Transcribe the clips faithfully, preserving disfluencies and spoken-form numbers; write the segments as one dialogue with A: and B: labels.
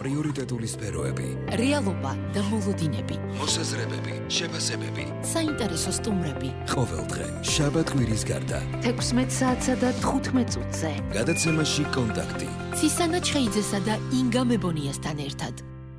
A: პრიორიტეტული სფეროები,
B: რეალობა და მოლოდინები,
A: მოსაზრებები, შეფასებები,
B: საინტერესო სტუმრები.
A: ყოველდღე, შაბათ-კვირის გარდა,
B: თექვსმეტ საათსა და თხუთმეტ წუთზე.
A: გადაცემაში კონტაქტი.
B: ცისანა ჩხეიძესა და ინგა მებონიასთან ერთად.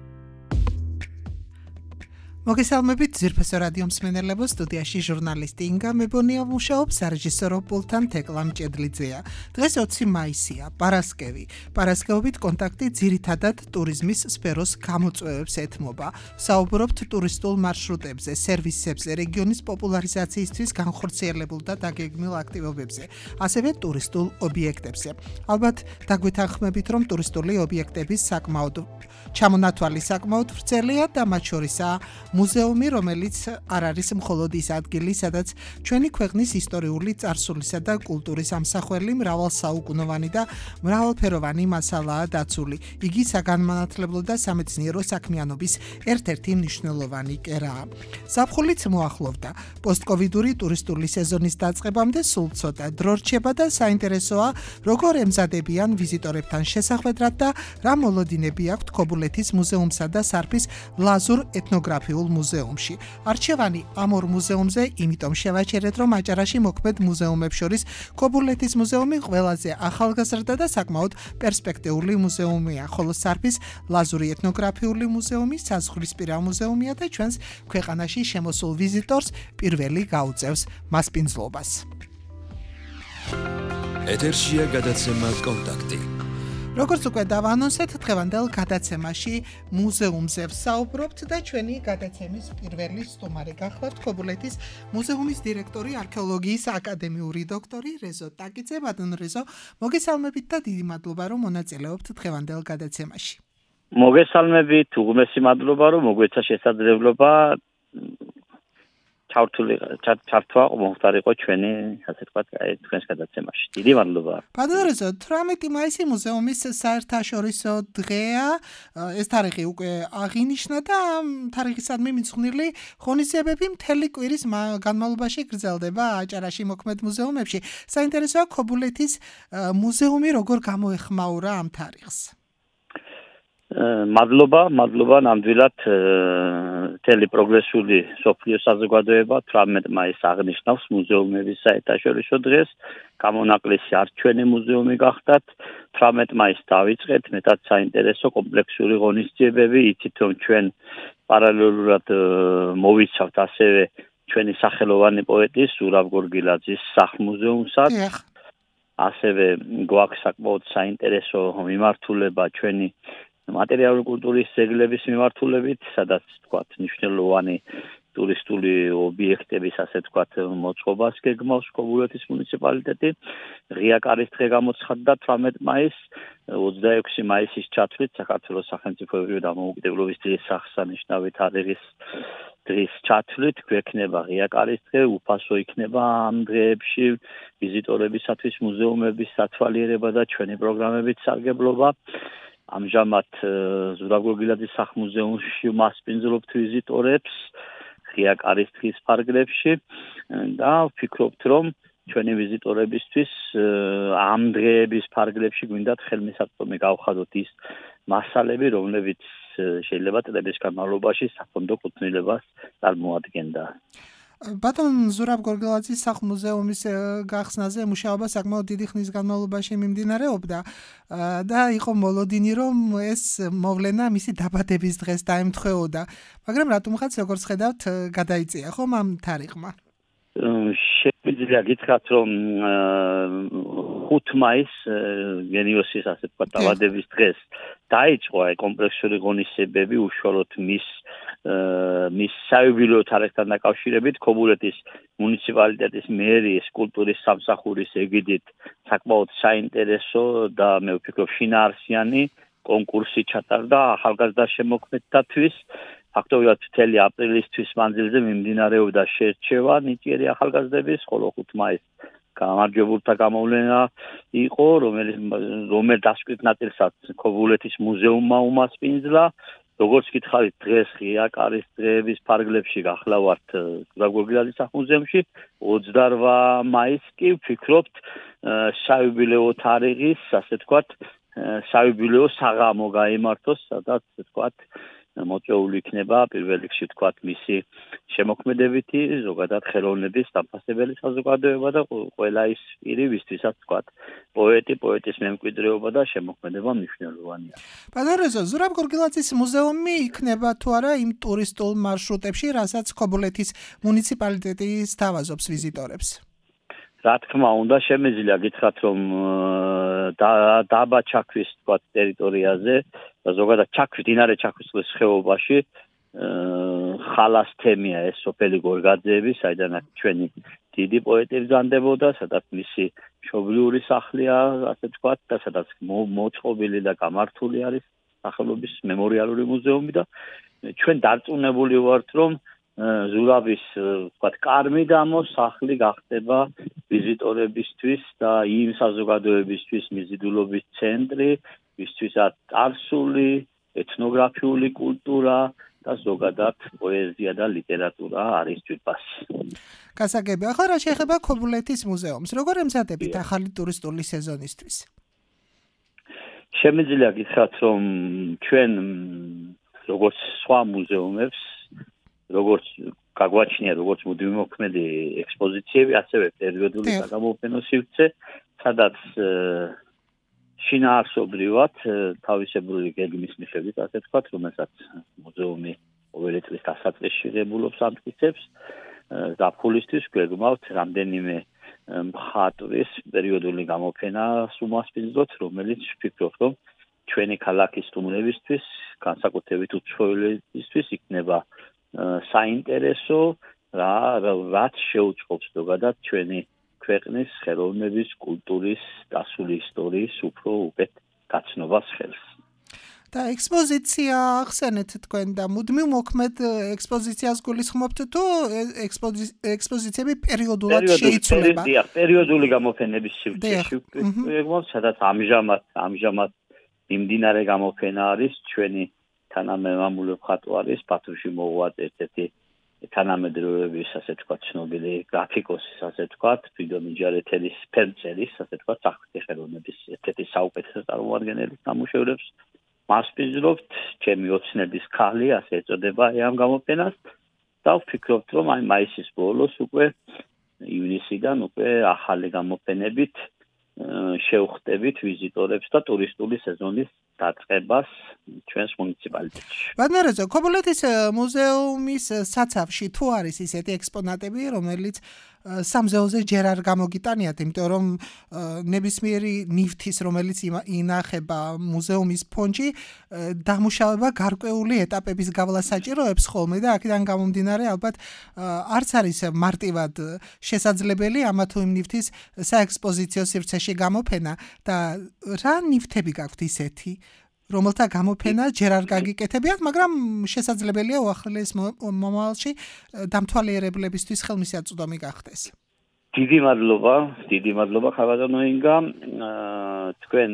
C: მოგესალმებით ძვირფასო რადიო მსმენელებო, სტუდიაში ჟურნალისტი ინგა მებონია მუშაობს, რეჟისორო პულტთან თეკლა მჭედლიძეა. დღეს ოცი მაისია, პარასკევი. პარასკევობით კონტაქტი ძირითადად ტურიზმის სფეროს გამოწვევებს ეთმობა. საუბრობთ ტურისტულ მარშრუტებზე, სერვისებზე, რეგიონის პოპულარიზაციისთვის განხორციელებულ და დაგეგმილ აქტივობებზე, ასევე ტურისტულ ობიექტებზე. ალბათ დაგვეთანხმებით, რომ ტურისტული ობიექტების საკმაოდ ჩამონათვალი საკმაოდ ვრცელია და მათ შორისაა მუზეუმი, რომელიც არ არის მხოლოდ ის ადგილი, სადაც ჩვენი ქვეყნის ისტორიული წარსულისა და კულტურის ამსახველი მრავალსაუკუნოვანი და მრავალფეროვანი მასალაა დაცული. იგი საგანმანათლებლო და სამეცნიერო საქმიანობის ერთ-ერთი მნიშვნელოვანი კერაა. ზაფხულიც მოახლოვდა. პოსტკოვიდური ტურისტული სეზონის დაწყებამდე სულ ცოტა დრო რჩება და საინტერესოა, როგორ ემზადებიან ვიზიტორებთან შესახვედრად და რა მოლოდინები აქვთ ქობულეთის მუზეუმსა და სარფის ლაზურ ეთნოგრაფიულ მუზეუმში. არჩევანი ამ ორ მუზეუმზე იმიტომ შევაჩერეთ, რომ აჭარაში მოქმედ მუზეუმებს შორის ქობულეთის მუზეუმი ყველაზე ახალგაზრდა და საკმაოდ პერსპექტიული მუზეუმია, ხოლო სარფის ლაზური ეთნოგრაფიული მუზეუმი საზღვრისპირა მუზეუმია და ჩვენს ქვეყანაში შემოსულ ვიზიტორს პირველი გაუწევს მასპინძლობას.
A: ეთერშია გადაცემა კონტაქტი.
C: როგორც უკვე დავანონსეთ, დღევანდელ გადაცემაში მუზეუმზე ვსაუბრობთ და ჩვენი გადაცემის პირველი სტუმარი გახლავთ ქობულეთის მუზეუმის დირექტორი, არქეოლოგიის აკადემიური დოქტორი რეზო ტაკიძე. ბატონო რეზო, მოგესალმებით და დიდი მადლობა, რომ მონაწილეობთ დღევანდელ გადაცემაში.
D: მოგესალმებით, უღმესი მადლობა, რომ მოგვეცა შესაძლებლობა ჩართვა მომხდარიყო ჩვენი, ასე ვთქვათ, თქვენს გადაცემაში. დიდი მადლობა.
C: ბატონო რეზო, თვრამეტი მაისი მუზეუმის საერთაშორისო დღეა. ეს თარიღი უკვე აღინიშნა და ამ თარიღისადმი მიძღვნილი ღონისძიებები მთელი კვირის განმავლობაში გრძელდება აჭარაში მოქმედ მუზეუმებში. საინტერესოა ქობულეთის მუზეუმი როგორ გამოეხმაურა ამ თარიღს.
D: მადლობა, მადლობა ნამდვილად მთელი პროგრესული სოფლიო საზოგადოება თვრამეტ მაისს აღნიშნავს მუზეუმების საერთაშორისო დღეს. გამონაკლისი არც ჩვენი მუზეუმი გახდათ. თვრამეტ მაისს დავიწყეთ, მეტად საინტერესო კომპლექსური ღონისძიებები. იცით, რომ ჩვენ პარალელურად მოვიცავთ ასევე ჩვენი სახელოვანი პოეტის ზურაბ გორგილაძის სახლ-მუზეუმსაც. ასევე გვაქვს საკმაოდ საინტერესო მიმართულება ჩვენი მატერიალური კულტურის ძეგლების მიმართულებით, სადაც თქვათ მნიშვნელოვანი ტურისტული ობიექტების, ასე თქვათ, მოწყობას გეგმავს ქობულეთის მუნიციპალიტეტი. ღია კარის დღე გამოცხადდა თვრამეტ მაისს, ოცდაექვსი მაისის ჩათვლით საქართველოს სახელმწიფოებრივი დამოუკიდებლობის დღის აღსანიშნავი თარიღის დღის ჩათვლით გვექნება ღია კარის დღე, უფასო იქნება ამ დღეებში ვიზიტორებისათვის მუზეუმების სათვალიერება და ჩვენი პროგრამებით სარგებლობა. ამჟამად ზურაბ გორგილაძის სახლ-მუზეუმში მასპინძლობთ ვიზიტორებს ღია კარის დღის ფარგლებში და ვფიქრობთ, რომ ჩვენი ვიზიტორებისთვის ამ დღეების ფარგლებში გვინდათ ხელმისაწვდომი გავხადოთ ის მასალები, რომლებიც შეიძლება წლების განმავლობაში საფონდო კუთვნილებას წარმოადგენდა.
C: ბატონ ზურაბ გორგილაძის სახლ-მუზეუმის გახსნაზე მუშაობა საკმაოდ დიდი ხნის განმავლობაში მიმდინარეობდა და იყო მოლოდინი, რომ ეს მოვლენა მისი დაბადების დღეს დაემთხვეოდა. მაგრამ რატომღაც, როგორც ხედავთ, გადაიწია ხომ ამ თარიღმა?
D: შეგვიძლია გითხრათ, რომ ხუთ მაისს გენიოსის, ასე ვთქვათ, დაბადების დღეს დაიწყო აი კომპლექსური ღონისძიებები უშუალოდ მის მის საიუბილეო თარიღთან დაკავშირებით ქობულეთის მუნიციპალიტეტის მერიის კულტურის სამსახურის ეგიდით საკმაოდ საინტერესო და მე ვფიქრობ შინაარსიანი კონკურსი ჩატარდა ახალგაზრდა შემოქმედთათვის. ფაქტობრივად მთელი აპრილისთვის მანძილზე მიმდინარეობდა შერჩევა ნიჭიერი ახალგაზრდების, ხოლო ხუთ მაისს გამარჯვებულთა გამოვლენა იყო, რომელიც რომელ დასკვნით ნაწილსაც ქობულეთის მუზეუმმა უმასპინძლა. როგორც გითხარით, დღეს ღია კარის დღეების ფარგლებში გახლავართ ზურაბ გორგილაძის სახლ-მუზეუმში. ოცდაორმა მაისს კი ვფიქრობთ საიუბილეო თარიღის, ასე ვთქვათ, საიუბილეო საღამო გაიმართოს, სადაც თქვათ მოწვეული იქნება პირველ რიგში თქვათ მისი შემოქმედებითი ზოგადად ხელოვნების დამფასებელი საზოგადოება და ყველა ის პირი, ვისთვისაც თქვათ პოეტი, პოეტის მემკვიდრეობა და შემოქმედება მნიშვნელოვანია.
C: პანორეზო, ზურაბ გორგილაძის მუზეუმი იქნება თუ არა იმ ტურისტულ მარშრუტებში, რასაც ქობულეთის მუნიციპალიტეტი სთავაზობს ვიზიტორებს?
D: რა თქმა უნდა, შემიძლია გითხრათ, რომ დაბა ჩაქვის თქვათ ტერიტორიაზე და ზოგადად ჩაქვის, მდინარე ჩაქვის ხეობაში ხალას თემია ეს სოფელი გორგაძეები, საიდანაც ჩვენი დიდი პოეტი ბრძანდებოდა, სადაც მისი მშობლიური სახლია, ასე თქვათ, და სადაც მოწყობილი და გამართული არის სახელობის მემორიალური მუზეუმი და ჩვენ დარწმუნებული ვართ, რომ ზურაბის თქვათ კარმი დამო სახლი გახდება ვიზიტორებისთვის და იმ საზოგადოებისთვის მიზიდულობის ცენტრი, ვისთვისაც წარსული, ეთნოგრაფიული კულტურა და ზოგადად პოეზია და ლიტერატურა არის ძვირფასი.
C: გასაგები, ახლა რა შეეხება ქობულეთის მუზეუმს, როგორ ემზადებით ახალი ტურისტული სეზონისთვის?
D: შემიძლია გითხრათ, რომ ჩვენ როგორც სხვა მუზეუმებს, როგორც გაგვაჩნია როგორც მუდმივმოქმედი ექსპოზიციები, ასევე პერიოდული საგამოფენო სივრცე, სადაც შინაარსობრივად თავისებური გეგმის მიხედვით, ასე ვთქვათ, რომელსაც მუზეუმი ყოველი წლის დასაწყისში ღებულობს ამტკიცებს, ზაფხულისთვის გვეგმავთ რამდენიმე მხატვრის პერიოდული გამოფენას უმასპინძლოთ, რომელიც ვფიქრობ, რომ ჩვენი ქალაქის სტუმრებისთვის, განსაკუთრებით უცხოელებისთვის იქნება საინტერესო, რაც შეუწყობს ზოგადად ჩვენი ქვეყნის ხელოვნების, კულტურის, დასული ისტორიის უფრო უკეთ გაცნობას ხელს.
C: და ექსპოზიცია ახსენეთ თქვენ და მუდმივ მოქმედ ექსპოზიციას გულისხმობთ თუ ექსპოზიციები პერიოდულად შეიცვლება?
D: დიახ, პერიოდული გამოფენების სივრცეში ვგეგმავთ, სადაც ამჟამად ამჟამად მიმდინარე გამოფენა არის ჩვენი თანამემამულე მხატვარის ბათუმში მოღვაწე ერთ-ერთი თანამედროვეების, ასე ვთქვათ, ცნობილი გრაფიკოსის, ასე ვთქვათ, ფრიდონ იჯარეთელის ფერმწერის, ასე ვთქვათ, სახვითი ხელოვნების ერთ-ერთი საუკეთესო წარმომადგენელი ნამუშევრებს მასპინძლობთ, ჩემი ოცნების ქალი, ასე ეწოდება ამ გამოფენას და ვფიქრობთ, რომ აი მაისის ბოლოს უკვე ივნისიდან უკვე ახალი გამოფენებით შევხვდებით ვიზიტორებს და ტურისტული სეზონის დაწყებას ჩვენს მუნიციპალიტეტში.
C: ბატონო, ქობულეთის მუზეუმის საცავში თუ არის ისეთი ექსპონატები, რომელიც სამზეოზე ჯერ არ გამოგიტანიათ, იმიტომ რომ ნებისმიერი ნივთის, რომელიც ინახება მუზეუმის ფონდში, დამუშავება გარკვეული ეტაპების გავლა საჭიროებს ხოლმე და აქედან გამომდინარე ალბათ არც არის მარტივად შესაძლებელი ამა თუ იმ ნივთის საექსპოზიციო სივრცეში გამოფენა და რა ნივთები გაქვთ ისეთი, რომელთა გამოფენა ჯერ არ გაგიკეთებიათ, მაგრამ შესაძლებელია უახლოეს მომავალში დამთვალიერებლებისთვის ხელმისაწვდომი გახდეს.
D: დიდი მადლობა, დიდი მადლობა ხაბატონო ინგა. თქვენ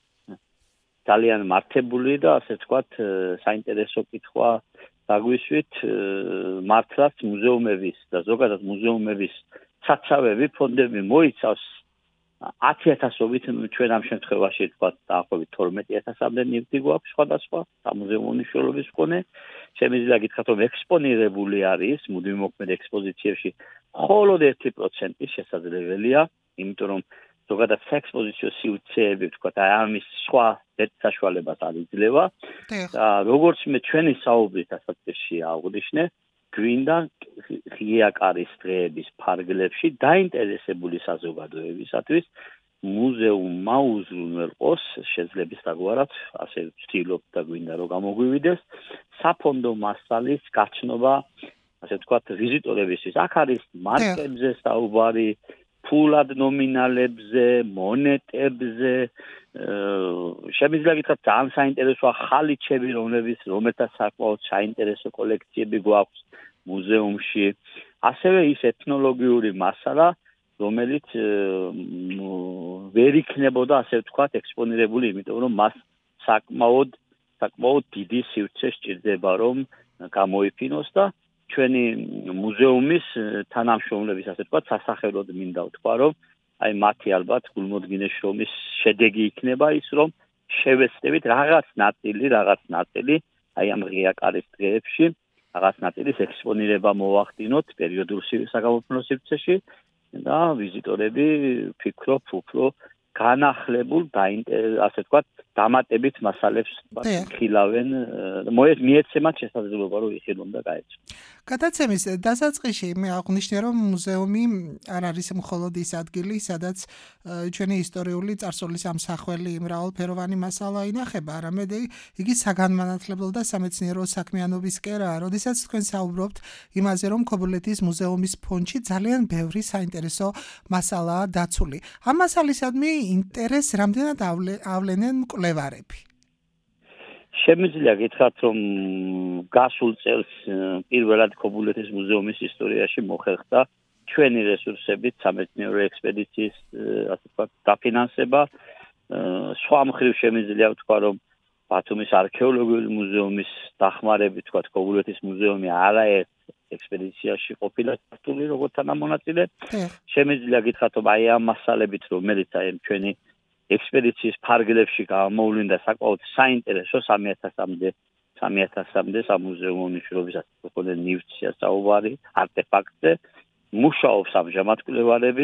D: ძალიან მართებული და ასე ვთქვათ, საინტერესო კითხვა დაგვისვით. მართლაც მუზეუმების და ზოგადად მუზეუმების საცავები, ფონდები მოიცავს ათი ათასობით, ჩვენ ამ შემთხვევაში ვთქვათ, დაახლოებით თორმეტი ათასამდე ნივთი გვაქვს სხვადასხვა სამუზეუმო მნიშვნელობის მქონე. შემიძლია გითხრათ, რომ ექსპონირებული არის მუდმივმოქმედ ექსპოზიციებში მხოლოდ ერთი პროცენტი შესაძლებელია, იმიტომ რომ ზოგადად საექსპოზიციო სივრცეები, ვთქვათ, აი ამის სხვა საშუალებას არ იძლევა. და როგორც მე ჩვენი საუბრის დასაწყისში აღვნიშნე, გვინდა ღიაკარის დღეების ფარგლებში დაინტერესებული საზოგადოებისათვის მუზეუმმა უზრუნველყოს შეძლებისდაგვარად, ასე ვცდილობ და გვინდა რომ გამოგვივიდეს საფონდო მასალის გაჩნობა, ასე ვთქვათ, ვიზიტორებისთვის. აქ არის მარკებზე საუბარი, ფულად ნომინალებზე, მონეტებზე, შემიძლია გითხრათ, ძალიან საინტერესოა ხალიჩები, რომლებიც რომელთაც საკმაოდ საინტერესო კოლექციები გვაქვს მუზეუმში. ასევე ის ეთნოლოგიური მასალა, რომელიც ვერ იქნებოდა, ასე ვთქვათ, ექსპონირებული, იმიტომ რომ მას საკმაოდ საკმაოდ დიდი სივრცე სჭირდება, რომ გამოიფინოს და ჩვენი მუზეუმის თანამშრომლების, ასე ვთქვათ, სასახელოდ მინდა ვთქვა, რომ აი მათი ალბათ გულმოდგინე შრომის შედეგი იქნება ის, რომ შევეცდებით რაღაც ნაწილი, რაღაც ნაწილი, აი ამ ღია კარის დღეებში, რაღაც ნაწილის ექსპონირება მოვახდინოთ პერიოდულ საგამოფენო სივრცეში და ვიზიტორები ფიქრობ უფრო განახლებულ და ასე ვთქვათ, დამატებით მასალებს ხილავენ, მიეცემათ შესაძლებლობა რომ იხილონ და გაეცნო.
C: გადაცემის დასაწყისში მე აღვნიშნე რომ მუზეუმი არ არის მხოლოდ ის ადგილი, სადაც ჩვენი ისტორიული წარსულის ამსახველი მრავალფეროვანი მასალა ინახება, არამედ იგი საგანმანათლებლო და სამეცნიერო საქმიანობის კერაა. როდესაც თქვენ საუბრობთ იმაზე, რომ ქობულეთის მუზეუმის ფონდში ძალიან ბევრი საინტერესო მასალაა დაცული. ამ მასალისადმი ინტერესს რამდენად ავლენენ მკვლევარები?
D: შემიძლია გითხრათ, რომ გასულ წელს პირველად ქობულეთის მუზეუმის ისტორიაში მოხერხდა ჩვენი რესურსებით სამეცნიერო ექსპედიციის, ასე ვთქვათ, დაფინანსება. სხვა მხრივ შემიძლია ვთქვა, რომ ბათუმის არქეოლოგიური მუზეუმის დახმარებით, ვთქვათ, ქობულეთის მუზეუმი არაერთ ექსპედიციაში ყოფილა ჩართული როგორც თანამონაწილე. შემიძლია გითხრათ, რომ აი ამ მასალებით, რომელიც აი ჩვენი ექსპედიციის ფარგლებში გამოვლინდა საკმაოდ საინტერესო სამი ათასამდე სამი ათასამდე სამუზეუმო მნიშვნელობისას უკვე ნივთია საუბარი არტეფაქტზე მუშაობს ამჟამად მკვლევარები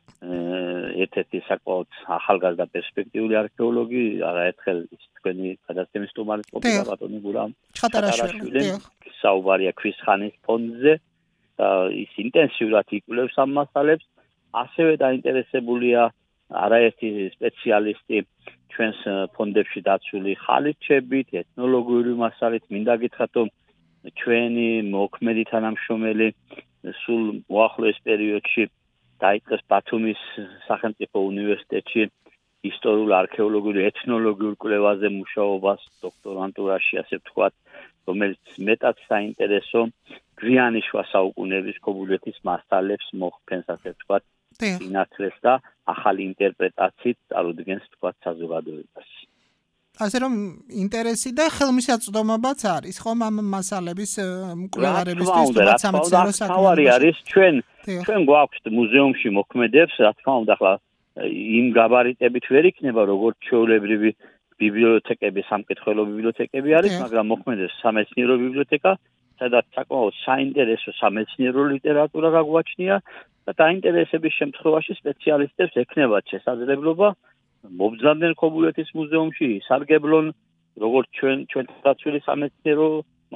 D: ერთ-ერთი საკმაოდ ახალგაზრდა პერსპექტიული არქეოლოგი არაერთხელ თქვენი გადაცემის სტუმარი ყოფილა ბატონი გურამ ჩხატარაშვილი საუბარია ქვის ხანის ფონდზე და ის ინტენსიურად იკვლევს ამ მასალებს ასევე დაინტერესებულია არაერთი სპეციალისტი ჩვენს ფონდებში დაცული ხალიჩებით, ეთნოლოგიური მასალით, მინდა გითხრათ, რომ ჩვენი მოქმედი თანამშრომელი სულ უახლოეს პერიოდში დაიწყეს ბათუმის სახელმწიფო უნივერსიტეტში ისტორიულ არქეოლოგიურ ეთნოლოგიურ კვლევაზე მუშაობას, დოქტორანტურაში, ასე ვთქვათ, რომელიც მეტად საინტერესო გვიანი შუა საუკუნეების ქობულეთის მასალებს მოხდენს, ასე ვთქვათ, ინაცვლეს და ახალი ინტერპრეტაციით წარუდგენს თქვათ საზოგადოებას.
C: ასე რომ ინტერესი და ხელმისაწვდომობაც არის, ხომ ამ მასალების მკვლევარებისთვის თუმცა სამეცნიერო საქმიანობაში.
D: არის ჩვენ ჩვენ გვაქვს მუზეუმში მოქმედებს, რა თქმა უნდა, ახლა იმ გაბარიტებით ვერ იქნება, როგორც ჩვეულებრივი ბიბლიოთეკები, სამკითხველო ბიბლიოთეკები არის, მაგრამ მოქმედებს სამეცნიერო ბიბლიოთეკა, სადაც საკმაოდ საინტერესო სამეცნიერო ლიტერატურა გაგვაჩნია. და დაინტერესების შემთხვევაში სპეციალისტებს ექნებათ შესაძლებლობა მობრძანდნენ ქობულეთის მუზეუმში ისარგებლონ როგორც ჩვენ ჩვენ დაცული სამეცნიერო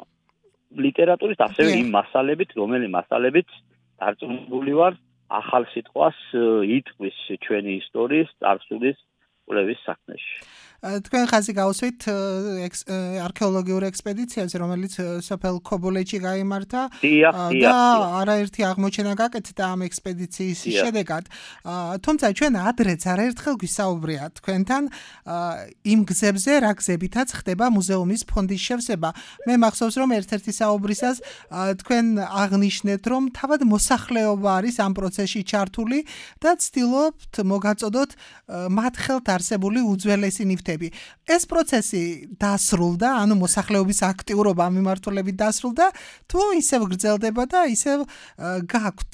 D: ლიტერატურის ასევე იმ მასალებით, რომელი მასალებით დარწმუნებული ვარ ახალ სიტყვას იტყვის ჩვენი ისტორიის წარსულის კვლევის საქმეში.
C: თქვენ ხაზი გავუსვით არქეოლოგიურ ექსპედიციას, რომელიც სოფელ ქობულეთში გაიმართა და არაერთი აღმოჩენა გაკეთდა ამ ექსპედიციის შედეგად. თუმცა ჩვენ ადრეც არაერთხელ გვისაუბრია თქვენთან იმ გზებზე, რა გზებითაც ხდება მუზეუმის ფონდის შევსება. მე მახსოვს, რომ ერთ-ერთი საუბრისას თქვენ აღნიშნეთ, რომ თავად მოსახლეობა არის ამ პროცესში ჩართული და ცდილობთ მოგაწოდოთ მათ ხელთ არსებული უძველესი ნივთები. ეს პროცესი დასრულდა, ანუ მოსახლეობის აქტიურობა მიმართულებით დასრულდა, თუ ისევ გრძელდება და ისევ გაქვთ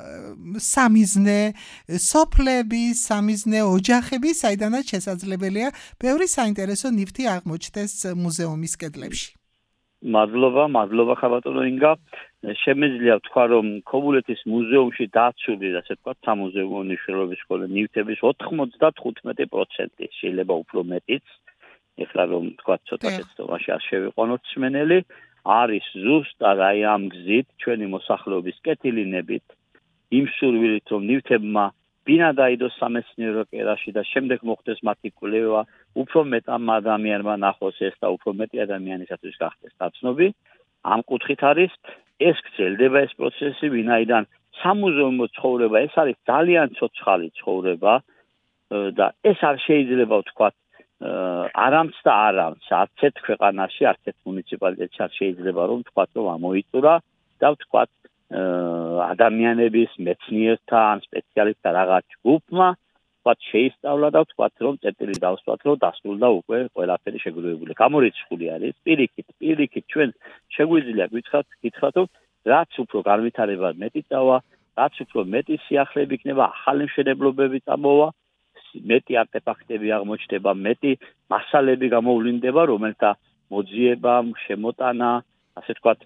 C: სამიზნე სოფლები, სამიზნე ოჯახები, საიდანაც შესაძლებელია ბევრი საინტერესო ნივთი აღმოჩნდეს მუზეუმის კედლებში.
D: მადლობა, მადლობა ხაბატონო ინგა. შემიძლია ვთქვა, რომ ქობულეთის მუზეუმში დაცული, ასე ვთქვათ, სამუზეუმო მნიშვნელობის მხოლოდ ნივთების ოთხმოცდათხუთმეტი პროცენტი, შეიძლება უფრო მეტიც, ეხლა რომ ვთქვათ, ცოტა შეცდომაში არ შევიყვანოთ სმენელი, არის ზუსტად აი ამ გზით ჩვენი მოსახლეობის კეთილინებით, იმ სურვილით, რომ ნივთებმა ბინა დაიდოს სამეცნიერო კერაში და შემდეგ მოხდეს მათი კვლევა, უფრო მეტამ ადამიანმა ნახოს ეს და უფრო მეტი ადამიანისათვის გახდეს დაცნობი. ამ კუთხით არის ეს გრძელდება ეს პროცესი, ვინაიდან სამუზეუმო ცხოვრება ეს არის ძალიან ცოცხალი ცხოვრება და ეს არ შეიძლება ვთქვათ არამც და არამც არც ერთ ქვეყანაში, არც ერთ მუნიციპალიტეტში არ შეიძლება რომ ვთქვათ რომ ამოიწურა და ვთქვათ ადამიანების მეცნიერთა ან სპეციალისტთა რაღაც ჯგუფმა ვთქვათ შეისწავლა და ვთქვათ რომ წერტილი დავსვათ რომ დასრულდა უკვე ყველაფერი შეგროვებული. გამორიცხული არის პირიქით, პირიქით ჩვენ შეგვიძლია გითხრათ, გითხრათ რომ რაც უფრო განვითარება მეტი წავა, რაც უფრო მეტი სიახლეები იქნება, ახალი მშენებლობები წამოვა, მეტი არტეფაქტები აღმოჩნდება, მეტი მასალები გამოვლინდება, რომელთა მოძიება, შემოტანა, ასე ვთქვათ,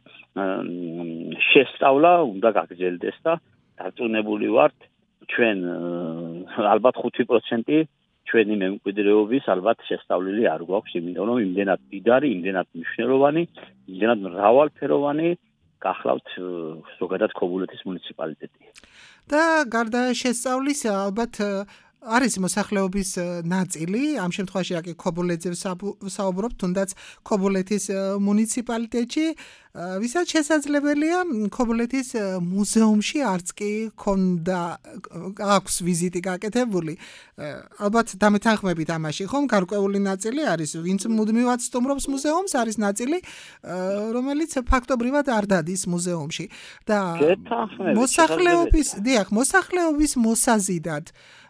D: შესწავლა უნდა გაგრძელდეს და დარწმუნებული ვართ, ჩვენ ალბათ ხუთი პროცენტი ჩვენი მემკვიდრეობის ალბათ შესწავლილი არ გვაქვს, იმიტომ რომ იმდენად დიდარი, იმდენად მნიშვნელოვანი, იმდენად მრავალფეროვანი გახლავთ ზოგადად ქობულეთის მუნიციპალიტეტი.
C: და გარდა შესწავლისა, ალბათ არის მოსახლეობის ნაწილი, ამ შემთხვევაში აქ ქობულეთზე საუბრობთ, თუნდაც ქობულეთის მუნიციპალიტეტში, ვისაც შესაძლებელია ქობულეთის მუზეუმში არც კი ქონდა აქვს ვიზიტი გაკეთებული. ალბათ დამეთანხმებით ამაში, ხომ? გარკვეული ნაწილი არის, ვინც მუდმივად სტუმრობს მუზეუმს, არის ნაწილი, რომელიც ფაქტობრივად არ დადის მუზეუმში. და მოსახლეობის, დიახ, მოსახლეობის მოსაზიდად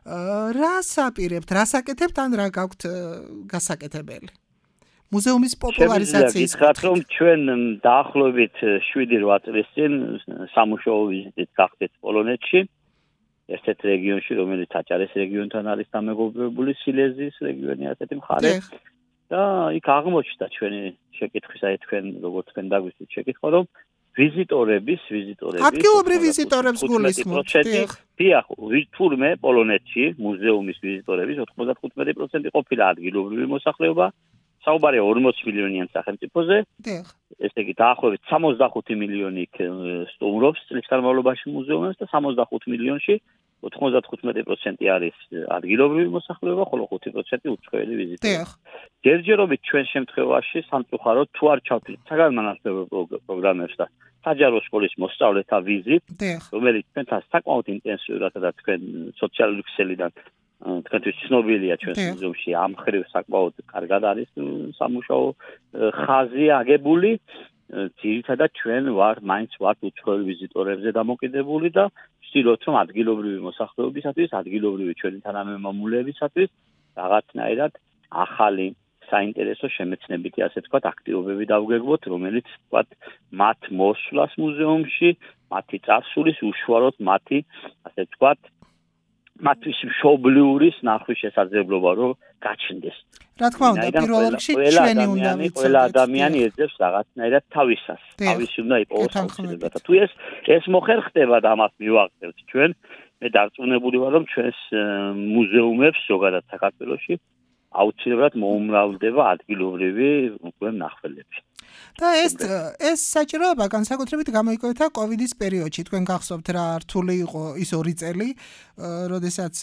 C: რას აპირებთ, რას აკეთებთ, ან რა გაქვთ გასაკეთებელი? მუზეუმის პოპულარიზაციის
D: გითხრათ, რომ ჩვენ დაახლოებით შვიდი რვა წლის წინ სამუშაო ვიზიტით გავხდით პოლონეთში, ერთ-ერთ რეგიონში, რომელიც აჭარის რეგიონთან არის დამეგობრებული, სილეზიის რეგიონი ასეთი მხარე. და იქ აღმოჩნდა ჩვენი შეკითხვის, აი თქვენ როგორც თქვენ დაგვისვით შეკითხვა, რომ ვიზიტორების, ვიზიტორების
C: ადგილობრივ ვიზიტორებს გულისხმობთ,
D: დიახ, თურმე პოლონეთში მუზეუმის ვიზიტორების ოთხმოცდახუთი პროცენტი ყოფილა ადგილობრივი მოსახლეობა, საუბარია ორმოც მილიონიან სახელმწიფოზე.
C: დიახ.
D: ესე იგი დაახლოებით სამოცდახუთი მილიონი სტუმრობს წლის განმავლობაში მუზეუმს და სამოცდახუთი მილიონში ოთხმოცდახუთი პროცენტი არის ადგილობრივი მოსახლეობა, ხოლო ხუთი პროცენტი უცხოელი ვიზიტორი.
C: დიახ.
D: ჯერჯერობით ჩვენ შემთხვევაში სამწუხაროდ თუ არ ჩავთვლით საგანმანათლებლო პროგრამებს და საჯარო სკოლის მოსწავლეთა ვიზიტ, რომელიც ჩვენთან საკმაოდ ინტენსიურად და თქვენ სოციალური ქსელიდან თქვენთვის ცნობილია ჩვენს მუზეუმში ამ ხრივ საკმაოდ კარგად არის სამუშაო ხაზი აგებული. ძირითადად ჩვენ ვარ მაინც ვართ უცხოელ ვიზიტორებზე დამოკიდებული და ვცდილობთ რომ ადგილობრივი მოსახლეობისათვის, ადგილობრივი ჩვენი თანამემამულეებისათვის რაღაცნაირად ახალი საინტერესო შემეცნებითი ასე ვთქვათ აქტივობები დავგეგმოთ, რომელიც ვთქვათ მათ მოსვლას მუზეუმში, მათი წარსულის უშუალოდ მათი ასე ვთქვათ მათთვის მშობლიურის ნახვის შესაძლებლობა რომ გაჩნდეს.
C: რა თქმა უნდა, პირველ რიგში ჩვენი უნდა ვიცოდეთ.
D: ყველა ადამიანი ეძებს რაღაცნაირად თავისას. თავისი უნდა იყოს აუცილებლად. თუ ეს ეს მოხერხდება და ამას მივაღწევთ ჩვენ, მე დარწმუნებული ვარ რომ ჩვენს მუზეუმებს ზოგადად საქართველოში აუცილებლად მოუმრავლდება ადგილობრივი უკვე მნახველები.
C: და ეს ეს საჭიროება განსაკუთრებით გამოიკვეთა კოვიდის პერიოდში. თქვენ გახსოვთ რა რთული იყო ის ორი წელი, როდესაც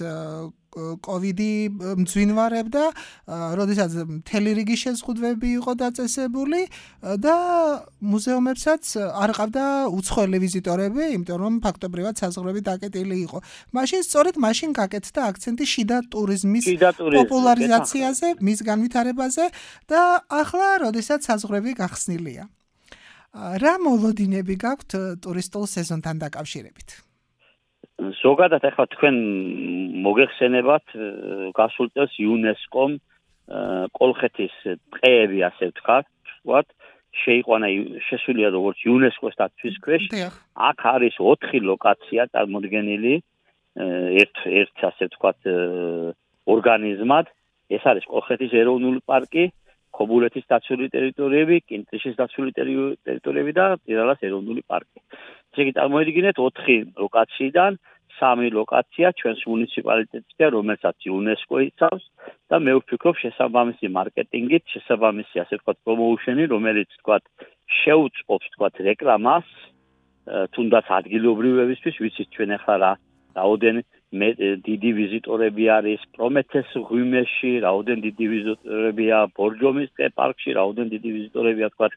C: კოვიდი მძვინვარებდა, როდესაც მთელი რიგი შეზღუდვები იყო დაწესებული და მუზეუმებსაც არ ყავდა უცხოელი ვიზიტორები, იმიტომ რომ ფაქტობრივად საზღვრები დაკეტილი იყო. მაშინ სწორედ მაშინ გაკეთდა აქცენტი შიდა ტურიზმის პოპულარიზაციაზე, მის განვითარებაზე და ახლა როდესაც საზღვრები გახსნილია. რა მოლოდინები გაქვთ ტურისტულ სეზონთან დაკავშირებით?
D: ზოგადად ახლა თქვენ მოგეხსენებათ გასულ წელს იუნესკომ კოლხეთის ტყეები ასე ვთქვათ, შეიყვანა შესულია როგორც იუნესკოს დაცვის ქვეშ. აქ არის ოთხი ლოკაცია წარმოდგენილი ერთ ერთ ასე ვთქვათ ორგანიზმად. ეს არის კოლხეთის ეროვნული პარკი, ქობულეთის დაცული ტერიტორიები, კინტრიშის დაცული ტერიტორიები და ტირალას ეროვნული პარკი. ესე იგი წარმოიდგინეთ ოთხი ლოკაციიდან სამი ლოკაცია ჩვენს მუნიციპალიტეტსია, რომელსაც იუნესკო იცავს და მე ვფიქრობ შესაბამისი მარკეტინგით, შესაბამისი ასე ვთქვათ პრომოუშენი, რომელიც ვთქვათ შეუწყობს ვთქვათ რეკლამას თუნდაც ადგილობრივებისთვის, ვიცით ჩვენ ახლა რა რაოდენ დიდი ვიზიტორები არის პრომეთეს ღვიმეში, რაოდენ დიდი ვიზიტორებია ბორჯომის პარკში, რაოდენ დიდი ვიზიტორებია ვთქვათ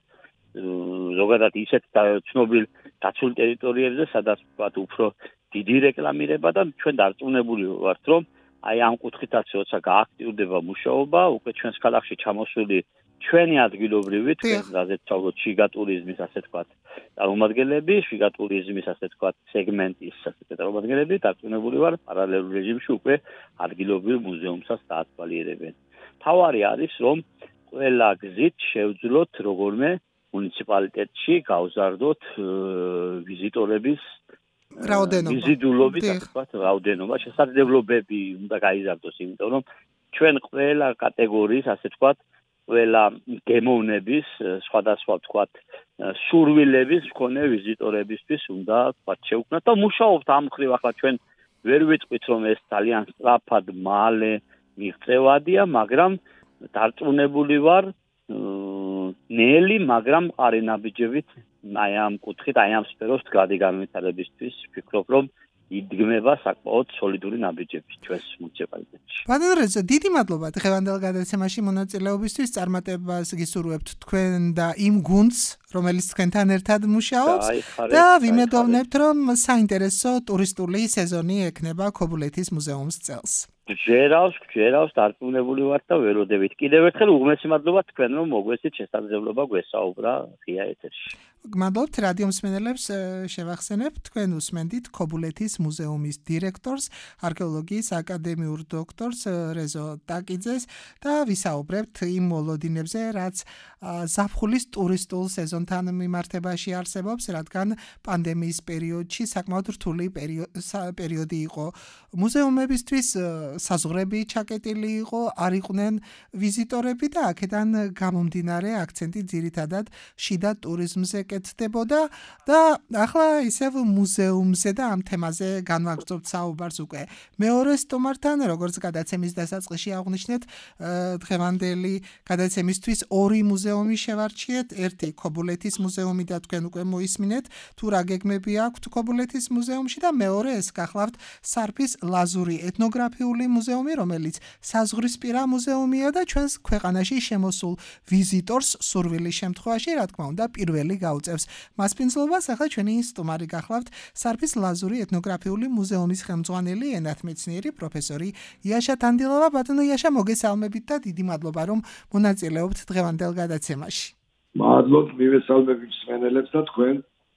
D: ზოგადად ისეთ ცნობილ დაცულ ტერიტორიებზე, სადაც ვთქვათ უფრო დიდი რეკლამირება და ჩვენ დარწმუნებული ვართ, რომ აი ამ კუთხითაც როცა გააქტიურდება მუშაობა, უკვე ჩვენს ქალაქში ჩამოსული ჩვენი ადგილობრივი, თქვენ რაზეც ვსაუბრობთ, შიგა ტურიზმის ასე ვთქვათ, წარმომადგენლები, შიგა ტურიზმის ასე ვთქვათ, სეგმენტის ასე წარმომადგენლები, დარწმუნებული ვარ, პარალელურ რეჟიმში უკვე ადგილობრივ მუზეუმსაც დაათვალიერებენ. თავარი არის, რომ ყველა გზით შევძლოთ როგორმე მუნიციპალიტეტში გავზარდოთ ვიზიტორების
C: რაოდენობა.
D: ვიზიდულობით, ასე ვთქვათ, რაოდენობა, შესაძლებლობები უნდა გაიზარდოს, იმიტომ რომ ჩვენ ყველა კატეგორიის, ასე ვთქვათ, ყველა გემოვნების, სხვადასხვა ვთქვათ, სურვილების მქონე ვიზიტორებისთვის უნდა ვთქვათ, შევქმნათ და მუშაობთ ამ მხრივ. ახლა ჩვენ ვერ ვიტყვით, რომ ეს ძალიან სწრაფად, მალე მიღწევადია, მაგრამ დარწმუნებული ვარ, ნელი, მაგრამ მყარი ნაბიჯებით აი ამ კუთხით, აი ამ სფეროს მდგრადი განვითარებისთვის ვფიქრობ, რომ იდგმება საკმაოდ სოლიდური ნაბიჯები ჩვენს მუნიციპალიტეტში.
C: ბატონო რეზო, დიდი მადლობა დღევანდელ გადაცემაში მონაწილეობისთვის. წარმატებას გისურვებთ თქვენ და იმ გუნდს, რომელიც თქვენთან ერთად მუშაობს და ვიმედოვნებთ, რომ საინტერესო ტურისტული სეზონი ექნება ქობულეთის მუზეუმის წელს.
D: გჯერავს, გჯერავს, დარწმუნებული ვარ და ველოდებით. კიდევ ერთხელ უღმესი მადლობა თქვენ, რომ მოგვესწრით შესაძლებლობა გვესაუბრა ღია ეთერში.
C: გმადლობთ რადიო მსმენელებს შევახსენებთ, თქვენ უსმენდით ქობულეთის მუზეუმის დირექტორს, არქეოლოგიის აკადემიურ დოქტორს რეზო ტაკიძეს და ვისაუბრებთ იმ მოლოდინებზე, რაც ზაფხულის ტურისტულ სეზონთან მიმართებაში არსებობს, რადგან პანდემიის პერიოდში საკმაოდ რთული პერიოდი იყო მუზეუმებისთვის, საზღვრები ჩაკეტილი იყო, არ იყვნენ ვიზიტორები და აქედან გამომდინარე აქცენტი ძირითადად შიდა ტურიზმზე კეთდებოდა და ახლა ისევ მუზეუმზე და ამ თემაზე განვაგრძობთ საუბარს უკვე მეორე სტუმართან, როგორც გადაცემის დასაწყისში აღვნიშნეთ, დღევანდელი გადაცემისთვის ორი მუზეუმი შევარჩიეთ, ერთი ქობულეთის მუზეუმი და თქვენ უკვე მოისმინეთ თუ რა გეგმები აქვთ ქობულეთის მუზეუმში და მეორე ეს გახლავთ სარფის ლაზური ეთნოგრაფიული მუზეუმი, რომელიც საზღვრისპირა მუზეუმია და ჩვენს ქვეყანაში შემოსულ ვიზიტორს სურვილის შემთხვევაში, რა თქმა უნდა, პირველი გაუწევს მასპინძლობას. ახლა ჩვენი სტუმარი გახლავთ სარფის ლაზური ეთნოგრაფიული მუზეუმის ხელმძღვანელი ენათმეცნიერი პროფესორი იაშა თანდილოვა. ბატონო იაშა, მოგესალმებით და დიდი მადლობა, რომ მონაწილეობთ დღევანდელ გადაცემაში.
E: მადლობთ, მივესალმებით მსმენელებს და თქვენ.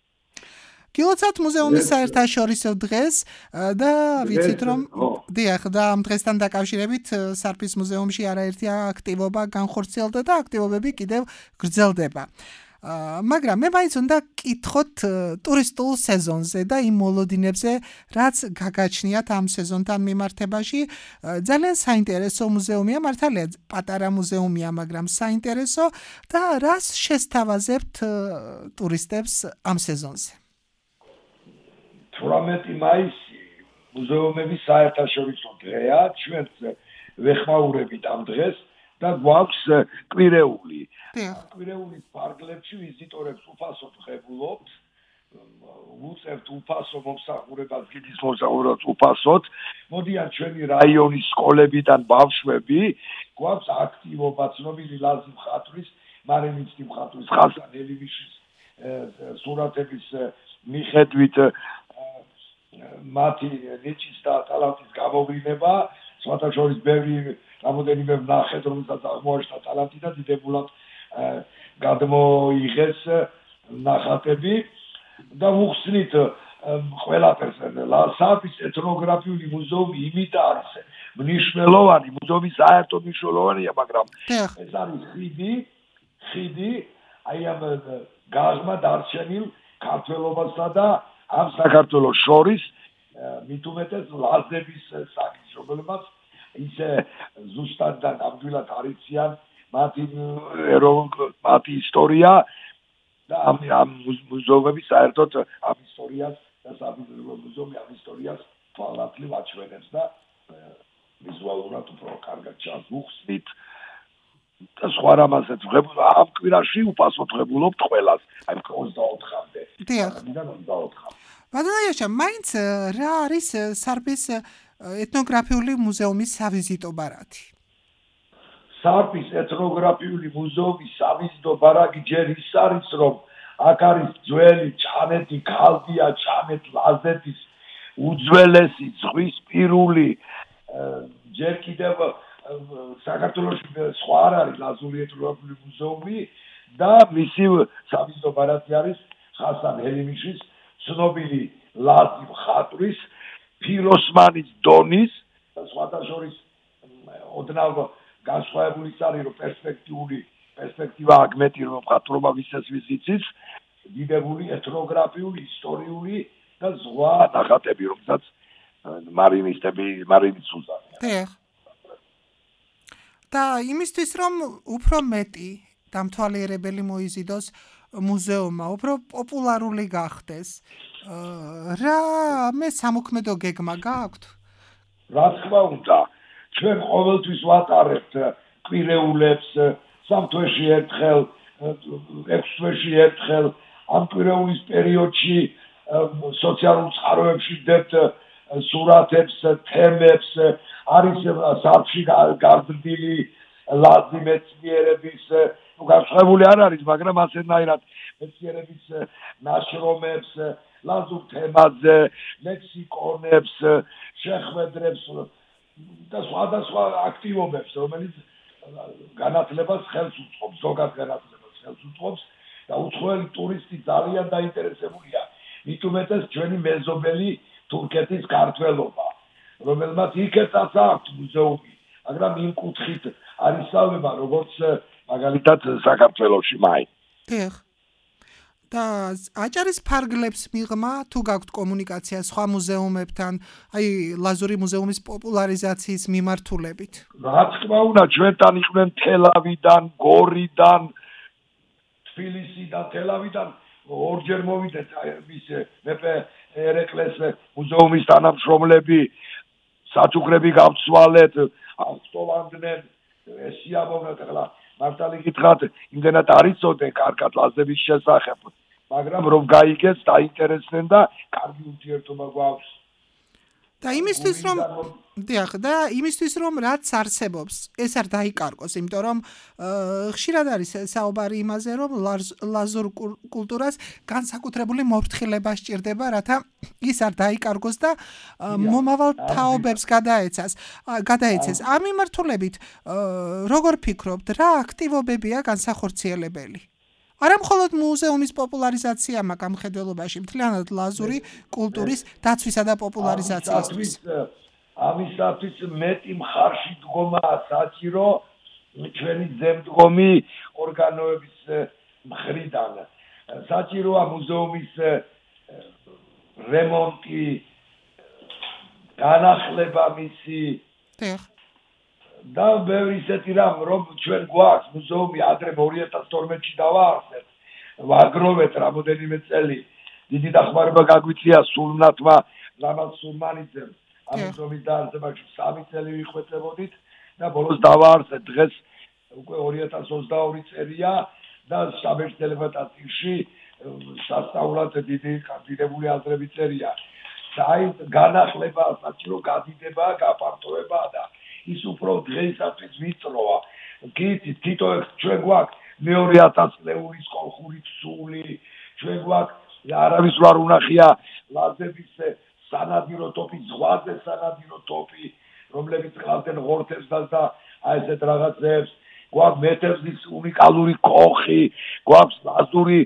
C: გილოცავთ მუზეუმის საერთაშორისო დღეს და ვიცით რომ დიახ და ამ დღესთან დაკავშირებით სარფის მუზეუმში არაერთი აქტივობა განხორციელდა და აქტივობები კიდევ გრძელდება. მაგრამ მე მაინც უნდა კითხოთ ტურისტულ სეზონზე და იმ მოლოდინებზე, რაც გაგაჩნიათ ამ სეზონთან მიმართებაში. ძალიან საინტერესო მუზეუმია, მართალია პატარა მუზეუმია, მაგრამ საინტერესო და რას შესთავაზებთ ტურისტებს ამ სეზონზე?
E: თვრამეტი მაისი მუზეუმების საერთაშორისო დღეა, ჩვენც ვეხმაურებით ამ დღეს და გვაქვს კვირეული. კვირეულის ფარგლებში ვიზიტორებს უფასოდ ღებულობთ, უწევთ უფასო მომსახურებას, გიდის მომსახურებას უფასოდ. მოდიან ჩვენი რაიონის სკოლებიდან ბავშვები, გვაქვს აქტივობა ცნობილი ლაზი მხატვრის, მარემიცკი მხატვრის, ხასან ელივიშის სურათების მიხედვით მათი ნიჭის და ტალანტის გამოვლენა, სხვათა შორის ბევრი რამოდენიმე ვნახეთ, რომელსაც აღმოაჩნდა ტალანტი და დიდებულად გადმოიღეს ნახატები და ვუხსნით ყველაფერს. სარფის ეთნოგრაფიული მუზეუმი იმით არის მნიშვნელოვანი, მუზეუმი საერთოდ მნიშვნელოვანია, მაგრამ ეს არის ხიდი, ხიდი აი ამ გაღმა დარჩენილ ქართველობასა და ამ საქართველოს შორის, მით უმეტეს ლაზების საკითხს, რომელმაც ისე ზუსტად და ნამდვილად არიციან მათი მათი ისტორია და ამ ამ მუზეუმები საერთოდ ამ ისტორიას და საბრძოლო მუზეუმი ამ ისტორიას თვალატლივ აჩვენებს და ვიზუალურად უფრო კარგად ჩანს. უხსნით და სხვა რამასაც ვღებულ ამ კვირაში უფასოდ ვღებულობთ ყველას, აი ოცდაოთხამდე.
C: დიახ.
E: ოცდაოთხამდე.
C: ბატონო იაშა, მაინც რა არის სარფის ეთნოგრაფიული მუზეუმის სავიზიტო ბარათი?
E: სარფის ეთნოგრაფიული მუზეუმის სავიზიტო ბარათი ჯერ ის არის, რომ აქ არის ძველი ჩანეთი ქალდია, ჩანეთ ლაზეთის უძველესი ზღვისპირული, ჯერ კიდევ საქართველოში სხვა არ არის ლაზური ეთნოგრაფიული მუზეუმი და მისი სავიზიტო ბარათი არის ხასან ელივიშის ცნობილი ლაზი მხატვრის, ფიროსმანის დონის და სხვათა შორის ოდნავ განსხვავებული არის, რომ პერსპექტიული პერსპექტივა აგმეტი რომ მხატვრობა ვისაც ვიზიცის, დიდებული ეთნოგრაფიული, ისტორიული და ზღვა ნახატები, რომელსაც მარინისტები, მარინის უზარმია.
C: დიახ. და იმისთვის რომ უფრო მეტი დამთვალიერებელი მოიზიდოს მუზეუმმა, უფრო პოპულარული გახდეს, რა მე სამოქმედო გეგმა გაქვთ?
E: რა თქმა უნდა, ჩვენ ყოველთვის ვატარებთ კვირეულებს, სამ თვეში ერთხელ, ექვს თვეში ერთხელ, ამ კვირეულის პერიოდში სოციალურ წყაროებში ვდებთ სურათებს, თემებს, არის სახლში გაზრდილი ლაზი მეცნიერების, ну განსხვავებული არ არის, მაგრამ ასეთნაირად მეცნიერების ნაშრომებს, ლაზურ თემაზე, ლექსიკონებს, შეხვედრებს და სხვადასხვა აქტივობებს, რომელიც განათლებას ხელს უწყობს, ზოგად განათლებას ხელს უწყობს და უცხოელი ტურისტი ძალიან დაინტერესებულია. მით უმეტეს ჩვენი მეზობელი თურქეთის ქართველობა, რომელმაც იქეთაც აქვს მუზეუმი, მაგრამ იმ კუთხით არ ისწავლება, როგორც მაგალითად საქართველოში მაინც.
C: დიახ. და აჭარის ფარგლებს მიღმა თუ გაქვთ კომუნიკაცია სხვა მუზეუმებთან, აი ლაზური მუზეუმის პოპულარიზაციის მიმართულებით?
E: რა თქმა უნდა, ჩვენთან იყვნენ თელავიდან, გორიდან, თბილისიდან, თელავიდან ორჯერ მოვიდეთ ის მეფე ერეკლეს მუზეუმის თანამშრომლები, საჩუქრები გავცვალეთ, ავტოვანდნენ, ესია მომეთქლა. მართალი გითხრათ, იმდენად არ იცოდნენ კარგად ლაზების შესახებ, მაგრამ რომ გაიგეს, დაინტერესდნენ და კარგი ურთიერთობა გვაქვს.
C: და იმისთვის რომ დიახ, და იმისთვის რომ რაც არსებობს, ეს არ დაიკარგოს, იმიტომ რომ ხშირად არის საუბარი იმაზე, რომ ლაზურ კულტურას განსაკუთრებული მოფრთხილება სჭირდება, რათა ის არ დაიკარგოს და მომავალ თაობებს გადაეცას, გადაეცეს. ამ მიმართულებით როგორ ფიქრობთ, რა აქტივობებია განსახორციელებელი? არა მხოლოდ მუზეუმის პოპულარიზაცია მაგ ამხედველობაში, მთლიანად ლაზური კულტურის დაცვისა და პოპულარიზაციისთვის.
E: ამისათვის მეტი მხარში დგომაა საჭირო ჩვენი ძემდგომი ორგანოების მხრიდან. საჭიროა მუზეუმის რემონტი, განახლება მისი და ბევრი ისეთი რამ, რომ ჩვენ გვაქვს მუზეუმი ადრე ორი ათას თორმეტში დავაარსეთ, ვაგროვეთ რამოდენიმე წელი. დიდი დახმარება გაგვიწია სულნათმა ლამაზ სულმანიძემ. ამ მუზეუმის დაარსებაში სამი წელი ვიხვეწებოდით და ბოლოს დავაარსეთ. დღეს უკვე ორი ათას ოცდაორი წელია და საბერძნეთში სასწაულად დიდი კანდიდებული აზრები წერია. და აი განახლება, საჭირო გადიდება, გაფართოება და ის უფრო დღეისათვის ვიწროა. გიცით, თითო ჩვენ გვაქვს მეორე ათასწლეულის კოლხური ქსული, ჩვენ გვაქვს არავის ვარ უნახია ლაზების სანადირო ტოპი, ზღვაზე სანადირო ტოპი, რომლებიც ყავდნენ ღორთებს და აი ესეთ რაღაცებს. გვაქვს მეთევზის უნიკალური კოხი, გვაქვს ლაზური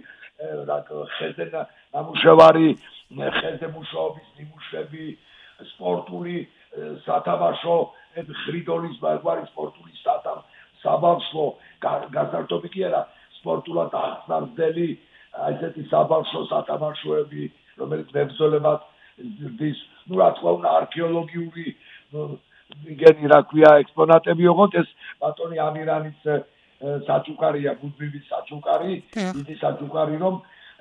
E: ხეზე ნამუშევარი, ხეზე მუშაობის ნიმუშები, სპორტული სათამაშო, ხრიდოლის ბარბარი სპორტული საბავშვო, გასართობი კი არა, სპორტულად აღსარდელი ესეთი საბავშვო სათამაშოები, რომელიც მებრძოლებად ზრდის, ну რა თქმა უნდა არქეოლოგიური მიგენი რა ქვია ექსპონატები ოღონდ ეს ბატონი ამირანის საჩუქარია, ბუდმირის საჩუქარი, დიდი საჩუქარი რომ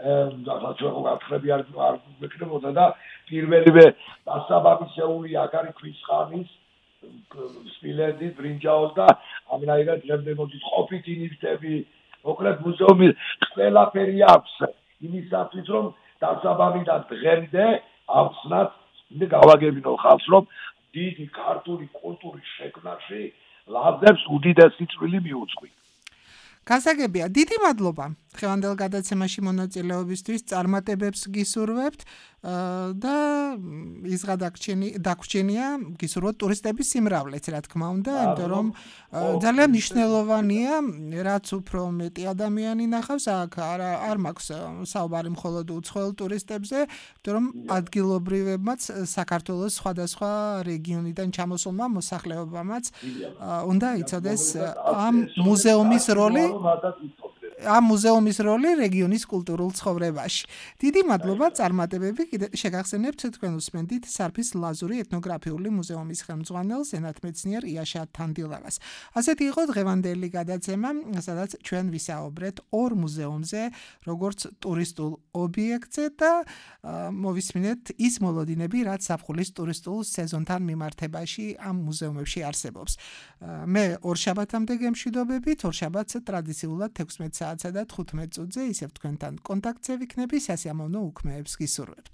E: და ჩვენ გაქრები არ არ გვექნებოდა და პირველივე დასაბამისეული აქ არის ქვისხანის სპილენდი, ბრინჯაოს და ამნაირად დღემდე მოდის ყოფითი ნივთები, მოკლედ მუზეუმი ყველაფერი აქვს იმისათვის რომ დასაბამიდან დღემდე ავხსნათ და გავაგებინო ხალხს რომ დიდი ქართული კულტურის შექმნაში ლაზებს უდიდესი წვლილი მიუძღვით.
C: გასაგებია, დიდი მადლობა დღევანდელ გადაცემაში მონაწილეობისთვის, წარმატებებს გისურვებთ და ის დაგვრჩენია გისურვოთ ტურისტების სიმრავლეც, რა თქმა უნდა, იმიტომ რომ ძალიან მნიშვნელოვანია, რაც უფრო მეტი ადამიანი ნახავს, აქ არ მაქვს საუბარი მხოლოდ უცხოელ ტურისტებზე, იმიტომ რომ ადგილობრივებმაც საქართველოს სხვადასხვა რეგიონიდან ჩამოსულმა მოსახლეობამაც უნდა იცოდეს ამ მუზეუმის როლი. ამ მუზეუმის როლი რეგიონის კულტურულ ცხოვრებაში. დიდი მადლობა წარმატებები. კიდე შეგახსენებთ თქვენ უსმენთ სარფის ლაზური ეთნოგრაფიული მუზეუმის ხელმძღვანელს ენათმეცნიერ იაშა თანდილავას. ასეთი იყო დღევანდელი გადაცემა, სადაც ჩვენ ვისაუბრეთ ორ მუზეუმზე, როგორც ტურისტულ ობიექტზე და მოვისმინეთ ის მოლოდინები, რაც ზაფხულის ტურისტულ სეზონთან მიმართებაში ამ მუზეუმებში არსებობს. მე ორშაბათამდე გემშვიდობებით, ორშაბათს ტრადიციულად ექვსმეტ საათსა და თხუთმეტ წუთზე ისევ თქვენთან კონტაქტზე ვიქნები, სასიამოვნო უქმეებს გისურვებთ.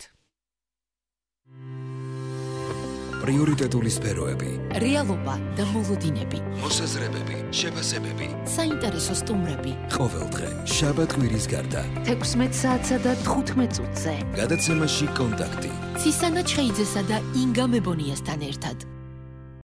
A: პრიორიტეტული სფეროები,
B: რეალობა და მოლოდინები,
A: მოსაზრებები, შეფასებები,
B: საინტერესო სტუმრები.
A: ყოველდღე შაბათ კვირის გარდა.
B: ექვსმეტ საათსა და თხუთმეტ წუთზე.
A: გადაცემაში კონტაქტი.
B: ცისანა ჩხეიძესა და ინგა მებონიასთან ერთად.